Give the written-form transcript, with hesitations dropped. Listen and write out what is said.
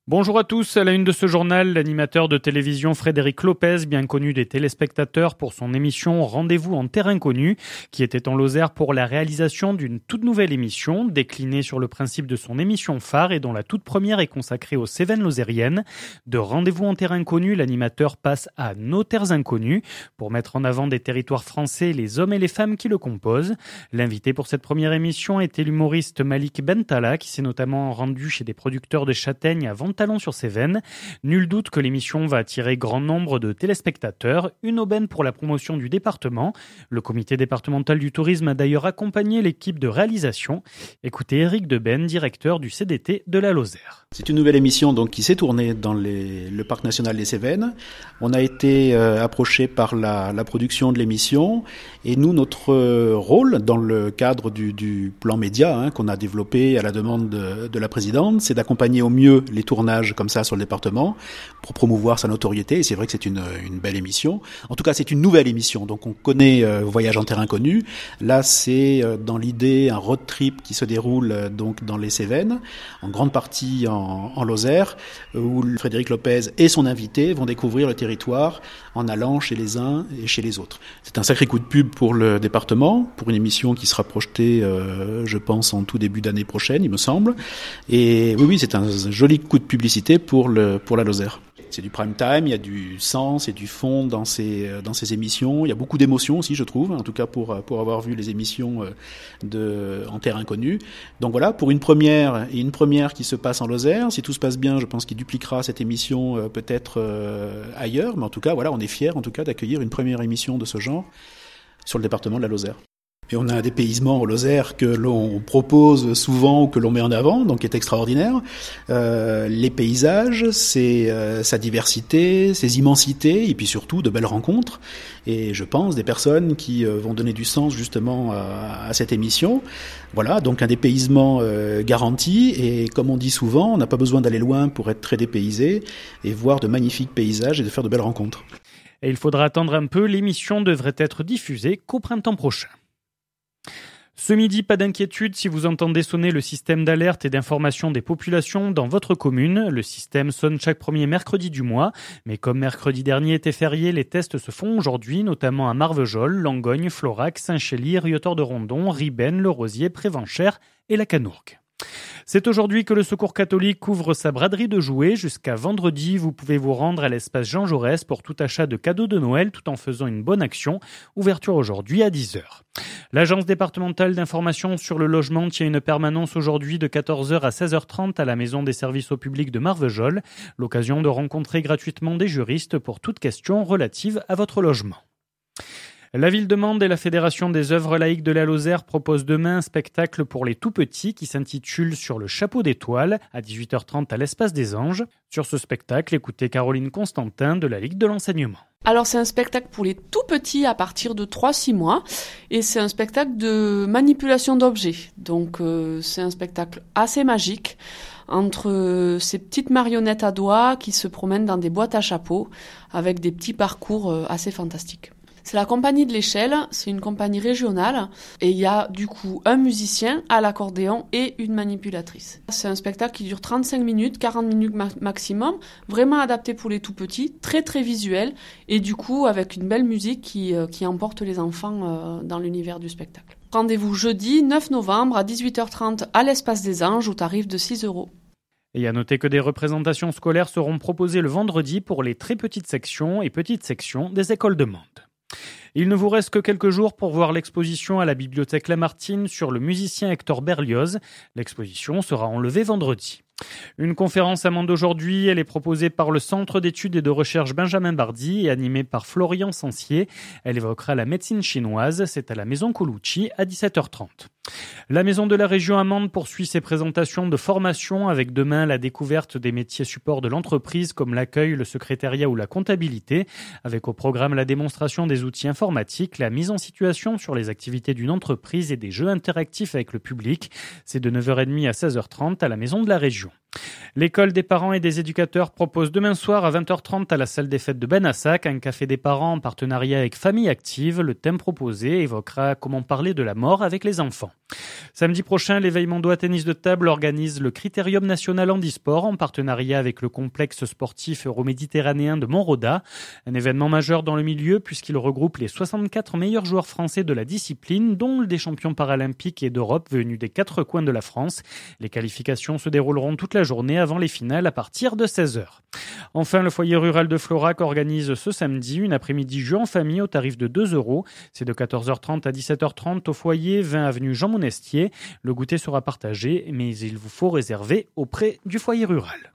Bonjour à tous, à la une de ce journal, l'animateur de télévision Frédéric Lopez, bien connu des téléspectateurs pour son émission Rendez-vous en terre inconnue, qui était en Lozère pour la réalisation d'une toute nouvelle émission, déclinée sur le principe de son émission phare et dont la toute première est consacrée aux Cévennes lozériennes. De Rendez-vous en terre inconnue, l'animateur passe à Nos terres inconnues, pour mettre en avant des territoires français les hommes et les femmes qui le composent. L'invité pour cette première émission était l'humoriste Malik Bentala, qui s'est notamment rendu chez des producteurs de châtaignes à Talon-sur-Cévennes. Nul doute que l'émission va attirer grand nombre de téléspectateurs, une aubaine pour la promotion du département. Le comité départemental du tourisme a d'ailleurs accompagné l'équipe de réalisation. Écoutez Éric Deben, directeur du CDT de la Lozère. C'est une nouvelle émission donc qui s'est tournée dans le parc national des Cévennes. On a été approché par la production de l'émission et nous, notre rôle dans le cadre du plan média qu'on a développé à la demande de la présidente, c'est d'accompagner au mieux les tournages comme ça sur le département pour promouvoir sa notoriété. Et c'est vrai que c'est une belle émission. En tout cas, c'est une nouvelle émission. Donc on connaît Voyage en terre inconnue. Là, c'est dans l'idée un road trip qui se déroule donc dans les Cévennes, en grande partie en Lozère, où Frédéric Lopez et son invité vont découvrir le territoire en allant chez les uns et chez les autres. C'est un sacré coup de pub pour le département, pour une émission qui sera projetée, je pense, en tout début d'année prochaine, il me semble. Et oui, c'est un joli coup de publicité pour la Lozère. C'est du prime time, il y a du sens et du fond dans ces émissions. Il y a beaucoup d'émotions aussi, je trouve, en tout cas pour avoir vu les émissions en terre inconnue. Donc voilà, pour une première qui se passe en Lozère. Si tout se passe bien, je pense qu'il dupliquera cette émission peut-être ailleurs. Mais en tout cas, voilà, on est fiers en tout cas d'accueillir une première émission de ce genre sur le département de la Lozère. Et on a un dépaysement au Lozère que l'on propose souvent ou que l'on met en avant, donc qui est extraordinaire. Les paysages, sa diversité, ses immensités, et puis surtout de belles rencontres. Et je pense des personnes qui vont donner du sens justement à cette émission. Voilà, donc un dépaysement garanti. Et comme on dit souvent, on n'a pas besoin d'aller loin pour être très dépaysé et voir de magnifiques paysages et de faire de belles rencontres. Et il faudra attendre un peu, l'émission devrait être diffusée qu'au printemps prochain. Ce midi, pas d'inquiétude si vous entendez sonner le système d'alerte et d'information des populations dans votre commune. Le système sonne chaque premier mercredi du mois, mais comme mercredi dernier était férié, les tests se font aujourd'hui, notamment à Marvejols, Langogne, Florac, Saint-Chély, Riotor-de-Rondon, Ribenne, Le Rosier, Prévenchères et la Canourgue. C'est aujourd'hui que le Secours catholique ouvre sa braderie de jouets. Jusqu'à vendredi, vous pouvez vous rendre à l'espace Jean Jaurès pour tout achat de cadeaux de Noël tout en faisant une bonne action. Ouverture aujourd'hui à 10h. L'Agence départementale d'information sur le logement tient une permanence aujourd'hui de 14h à 16h30 à la Maison des services au public de Marvejols. L'occasion de rencontrer gratuitement des juristes pour toute question relative à votre logement. La Ville de Mende et la Fédération des œuvres laïques de la Lozère proposent demain un spectacle pour les tout-petits qui s'intitule Sur le chapeau d'étoiles à 18h30 à l'Espace des Anges. Sur ce spectacle, écoutez Caroline Constantin de la Ligue de l'enseignement. Alors c'est un spectacle pour les tout-petits à partir de 3-6 mois et c'est un spectacle de manipulation d'objets. Donc c'est un spectacle assez magique entre ces petites marionnettes à doigts qui se promènent dans des boîtes à chapeaux avec des petits parcours assez fantastiques. C'est la compagnie de l'Échelle, c'est une compagnie régionale et il y a du coup un musicien à l'accordéon et une manipulatrice. C'est un spectacle qui dure 35 minutes, 40 minutes maximum, vraiment adapté pour les tout-petits, très très visuel et du coup avec une belle musique qui emporte les enfants dans l'univers du spectacle. Rendez-vous jeudi 9 novembre à 18h30 à l'Espace des Anges au tarif de 6 €. Et à noter que des représentations scolaires seront proposées le vendredi pour les très petites sections et petites sections des écoles de Mende. Il ne vous reste que quelques jours pour voir l'exposition à la Bibliothèque Lamartine sur le musicien Hector Berlioz. L'exposition sera enlevée vendredi. Une conférence à Mende aujourd'hui, elle est proposée par le Centre d'études et de recherche Benjamin Bardi et animée par Florian Sancier. Elle évoquera la médecine chinoise, c'est à la Maison Colucci à 17h30. La Maison de la Région à Mende poursuit ses présentations de formation avec demain la découverte des métiers supports de l'entreprise comme l'accueil, le secrétariat ou la comptabilité, avec au programme la démonstration des outils informatiques, la mise en situation sur les activités d'une entreprise et des jeux interactifs avec le public. C'est de 9h30 à 16h30 à la Maison de la Région. L'école des parents et des éducateurs propose demain soir à 20h30 à la salle des fêtes de Benassac un café des parents en partenariat avec Famille Active. Le thème proposé évoquera comment parler de la mort avec les enfants. Samedi prochain, l'éveil Mondois tennis de table organise le Critérium national handisport en partenariat avec le complexe sportif euroméditerranéen de Montroda. Un événement majeur dans le milieu puisqu'il regroupe les 64 meilleurs joueurs français de la discipline, dont des champions paralympiques et d'Europe venus des 4 coins de la France. Les qualifications se dérouleront toute la journée avant les finales à partir de 16h. Enfin, le foyer rural de Florac organise ce samedi une après-midi jeu en famille au tarif de 2 €. C'est de 14h30 à 17h30 au foyer 20 avenue Jean Monestier. Le goûter sera partagé, mais il vous faut réserver auprès du foyer rural.